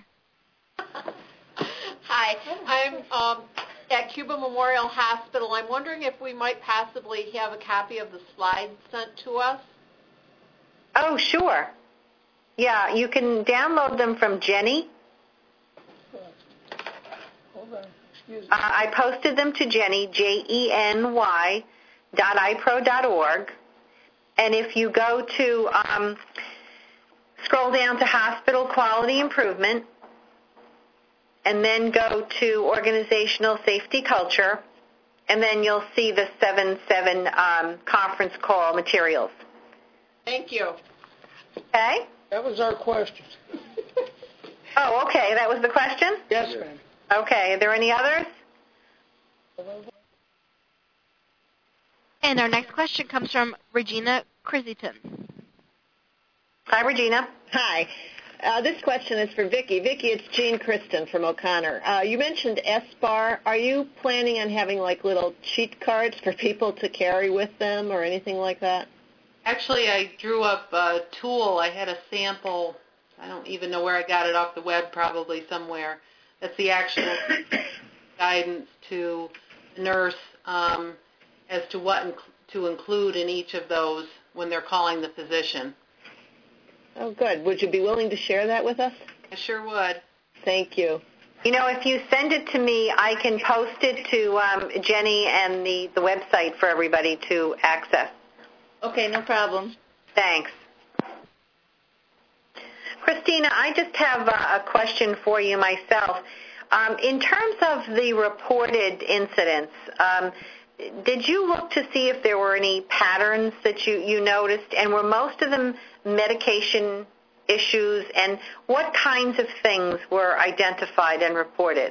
Hi, I'm um, at Cuba Memorial Hospital. I'm wondering if we might possibly have a copy of the slides sent to us. Oh, sure. Yeah, you can download them from Jenny. Hold on. Excuse me. Uh, I posted them to Jenny, J E N Y, dot I P R O dot org. And if you go to... Um, Scroll down to Hospital Quality Improvement, and then go to Organizational Safety Culture, and then you'll see the seven seven um, conference call materials. Thank you. Okay? That was our question. Oh, okay. That was the question? Yes, ma'am. Okay. Are there any others? And our next question comes from Regina Criziton. Hi, Regina. Hi. Uh, this question is for Vicki. Vicki, it's Jean Kristen from O'Connor. Uh, you mentioned S B A R. Are you planning on having like little cheat cards for people to carry with them or anything like that? Actually, I drew up a tool. I had a sample. I don't even know where I got it off the web, probably somewhere. That's the actual guidance to the nurse um, as to what inc- to include in each of those when they're calling the physician. Oh, good. Would you be willing to share that with us? I sure would. Thank you. You know, if you send it to me, I can post it to um, Jenny and the, the website for everybody to access. Okay, no problem. Thanks. Christina, I just have a, a question for you myself. Um, in terms of the reported incidents, um, did you look to see if there were any patterns that you, you noticed, and were most of them medication issues, and what kinds of things were identified and reported?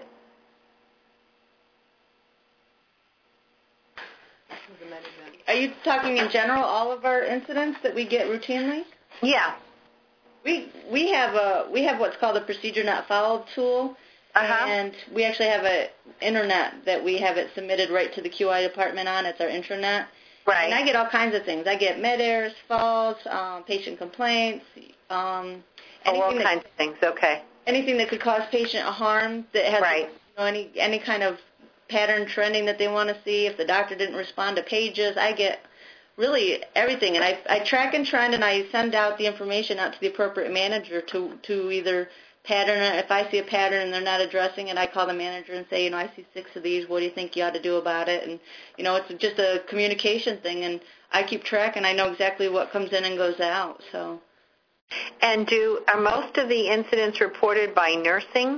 Are you talking in general, all of our incidents that we get routinely? Yeah. We we have a we have what's called a procedure not followed tool, uh-huh. and we actually have an internet that we have it submitted right to the Q I department on. It's our intranet. Right. And I get all kinds of things. I get med errors, falls, um, patient complaints, um, oh, all that, kinds of things. Okay. Anything that could cause patient harm that has right. you know, any any kind of pattern trending that they want to see. If the doctor didn't respond to pages, I get really everything, and I, I track and trend, and I send out the information out to the appropriate manager to to either pattern it. If I see a pattern and they're not addressing it, I call the manager and say, you know, I see six of these. What do you think you ought to do about it? And you know, it's just a communication thing, and I keep track, and I know exactly what comes in and goes out. So. And do are most of the incidents reported by nursing?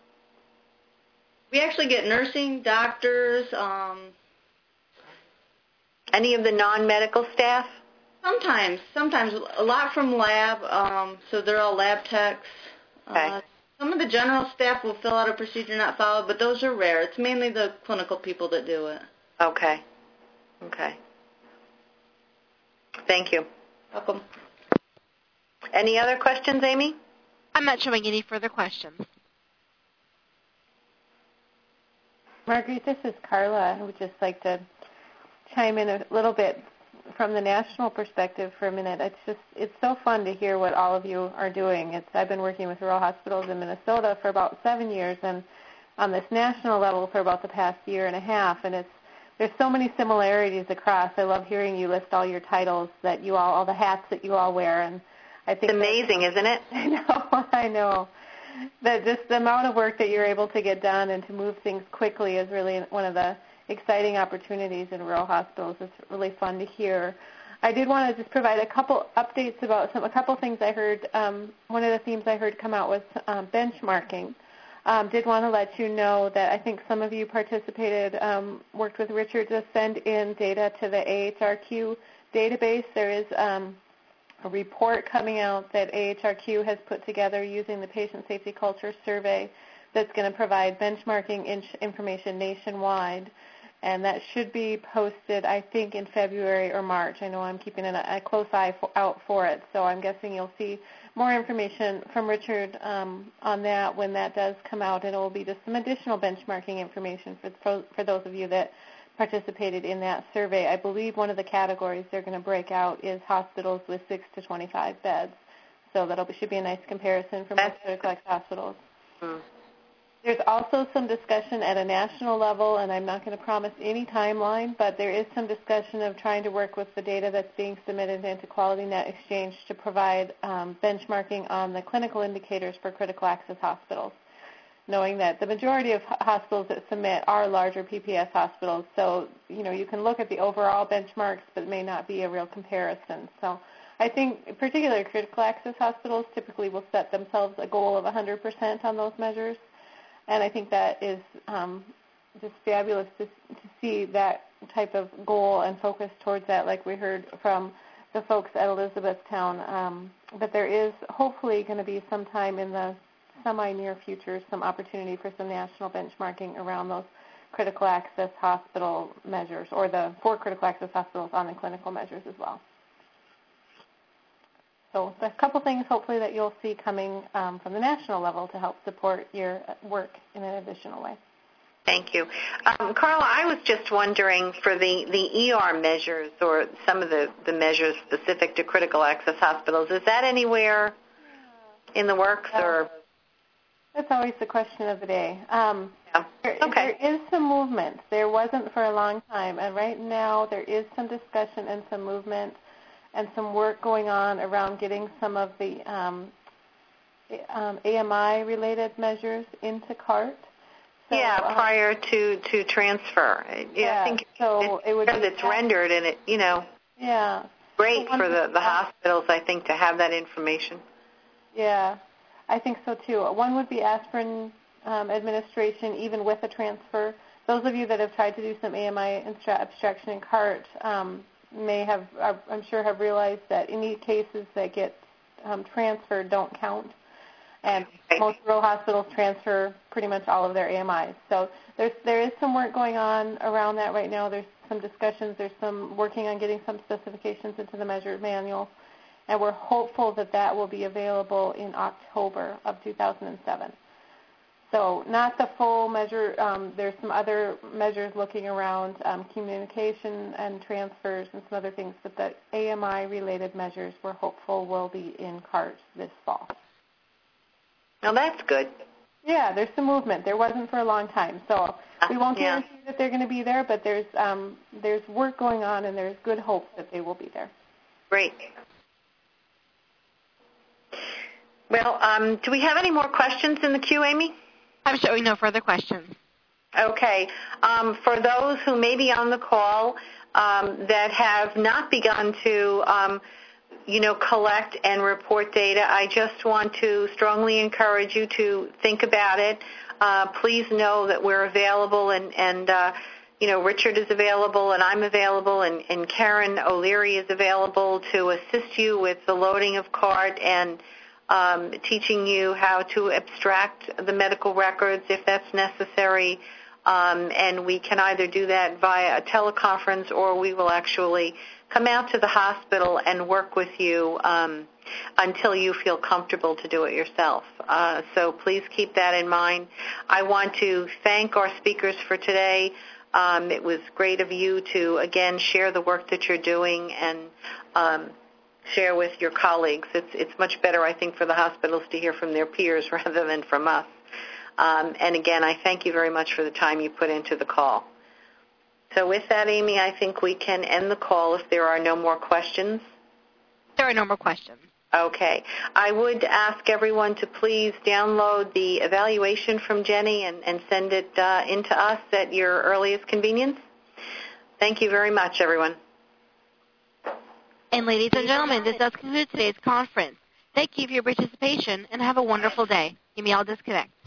We actually get nursing, doctors. Um, Any of the non-medical staff? Sometimes, sometimes a lot from lab. Um, so they're all lab techs. Okay. Uh, some of the general staff will fill out a procedure not followed, but those are rare. It's mainly the clinical people that do it. Okay. Okay. Thank you. Welcome. Any other questions, Amy? I'm not showing any further questions. Marguerite, this is Carla. I would just like to chime in a little bit from the national perspective for a minute. It's just it's so fun to hear what all of you are doing. It's I've been working with rural hospitals in Minnesota for about seven years, and on this national level for about the past year and a half. And it's there's so many similarities across. I love hearing you list all your titles that you all, all the hats that you all wear, and I think it's amazing, that, isn't it? I know, I know. That just the amount of work that you're able to get done and to move things quickly is really one of the exciting opportunities in rural hospitals. It's really fun to hear. I did want to just provide a couple updates about some a couple things I heard. Um, one of the themes I heard come out was um, benchmarking. Um, did want to let you know that I think some of you participated, um, worked with Richard to send in data to the A H R Q database. There is um, a report coming out that A H R Q has put together using the Patient Safety Culture Survey that's going to provide benchmarking in- information nationwide, and that should be posted, I think, in February or March. I know I'm keeping an, a close eye for, out for it, so I'm guessing you'll see more information from Richard um, on that when that does come out, and it will be just some additional benchmarking information for, for, for those of you that participated in that survey. I believe one of the categories they're going to break out is hospitals with six to twenty-five beds. So that should be a nice comparison for most critical access hospitals. Hmm. There's also some discussion at a national level, and I'm not going to promise any timeline, but there is some discussion of trying to work with the data that's being submitted into QualityNet Exchange to provide um, benchmarking on the clinical indicators for critical access hospitals, knowing that the majority of hospitals that submit are larger P P S hospitals. So, you know, you can look at the overall benchmarks, but it may not be a real comparison. So I think particularly critical access hospitals typically will set themselves a goal of one hundred percent on those measures. And I think that is um, just fabulous to, to see that type of goal and focus towards that, like we heard from the folks at Elizabethtown. Um, but there is hopefully going to be sometime in the semi-near future some opportunity for some national benchmarking around those critical access hospital measures, or the for critical access hospitals on the clinical measures as well. So a couple things hopefully that you'll see coming um, from the national level to help support your work in an additional way. Thank you. Um, Carla, I was just wondering for the, the E R measures or some of the, the measures specific to critical access hospitals, is that anywhere in the works? Yeah. Or That's always the question of the day. Um, yeah. there, Okay. there is some movement. There wasn't for a long time, and right now there is some discussion and some movement and some work going on around getting some of the um, um, A M I-related measures into CART. So, yeah, um, prior to, to transfer. Yeah, yeah, I think so it's, it would it's be rendered, and it, you know, yeah. great so for the, the uh, hospitals, I think, to have that information. Yeah, I think so too. One would be aspirin um, administration, even with a transfer. Those of you that have tried to do some A M I abstraction in CART um, may have, I'm sure, have realized that any cases that get um, transferred don't count. And most rural hospitals transfer pretty much all of their A M Is. So there's, there is some work going on around that right now. There's some discussions. There's some working on getting some specifications into the measure manual. And we're hopeful that that will be available in October of two thousand seven. So not the full measure. Um, there's some other measures looking around um, communication and transfers and some other things, but the A M I-related measures we're hopeful will be in CART this fall. Now, that's good. Yeah, there's some movement. There wasn't for a long time. So we won't yeah. guarantee that they're going to be there, but there's um, there's work going on, and there's good hope that they will be there. Great. Well, um, do we have any more questions in the queue, Amy? I'm showing no further questions. Okay. Um, for those who may be on the call um, that have not begun to, um, you know, collect and report data, I just want to strongly encourage you to think about it. Uh, please know that we're available, and, and uh, you know, Richard is available, and I'm available, and, and Karen O'Leary is available to assist you with the loading of CART and Um, teaching you how to abstract the medical records if that's necessary, um, and we can either do that via a teleconference or we will actually come out to the hospital and work with you um, until you feel comfortable to do it yourself. Uh, so please keep that in mind. I want to thank our speakers for today. Um, it was great of you to, again, share the work that you're doing and um, share with your colleagues. It's it's much better, I think, for the hospitals to hear from their peers rather than from us. Um, and again, I thank you very much for the time you put into the call. So with that, Amy, I think we can end the call if there are no more questions. There are no more questions. Okay. I would ask everyone to please download the evaluation from Jenny and, and send it uh, in to us at your earliest convenience. Thank you very much, everyone. And ladies and gentlemen, this does conclude today's conference. Thank you for your participation, and have a wonderful day. You may all disconnect.